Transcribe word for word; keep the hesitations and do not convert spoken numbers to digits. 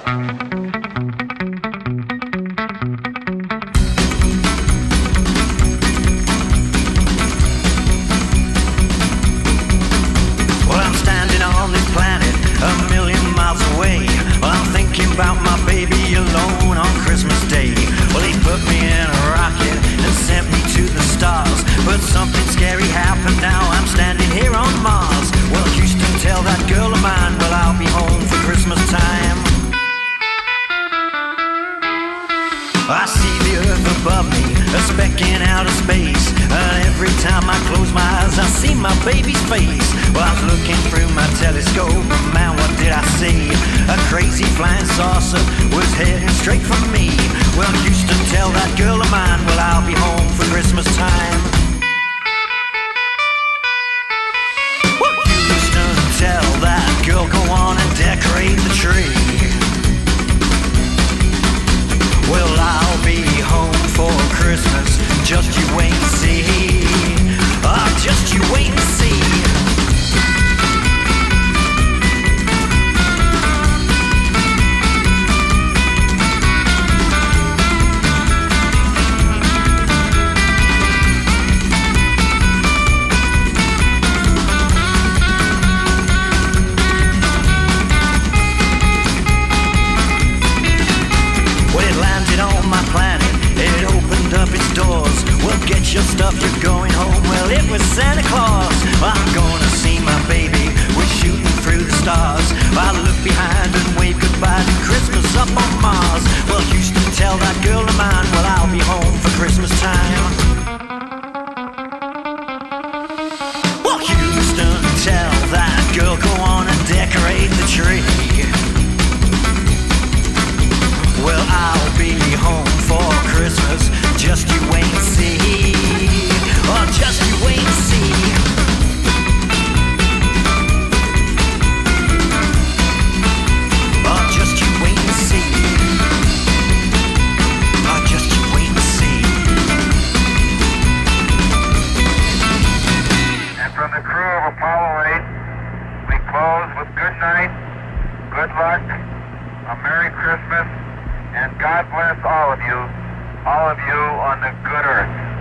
Well, I'm standing on this planet a million miles away. Well, I'm thinking about my baby alone on Christmas Day. Well, he put me in a rocket and sent me to the stars, but something scary happened. Now I'm standing here on Mars. Well, Houston, tell that girl of mine, well, I'll be home for Christmas time. I see the earth above me, a speck in outer space, and every time I close my eyes I see my baby's face. Well, I was looking through my telescope, but man, what did I see? A crazy flying saucer was heading straight for me. Well, Houston, tell that girl of mine, well, I'll be home for Christmas time. Well, Houston, tell that girl, go on and decorate the tree. Well, I'll be home for Christmas, just you wait and see. Ah, oh, just you wait and see. Get your stuff, you're going home. Well, it was Santa Claus. I'm gonna see my baby. We're shooting through the stars. I look behind and wave goodbye to Christmas up on Mars. Well, Houston, tell that girl of mine, well, I'll be home for Christmas time. Well, Houston, tell that girl, go on and decorate the tree. Well, I'll be home for Christmas, just you wait and see. Oh, just you wait and see. Oh, just you wait and see. Oh, just you wait and see. And from the crew of Apollo eight, we close with good night, good luck, a Merry Christmas, and God bless all of you, all of you on the good earth.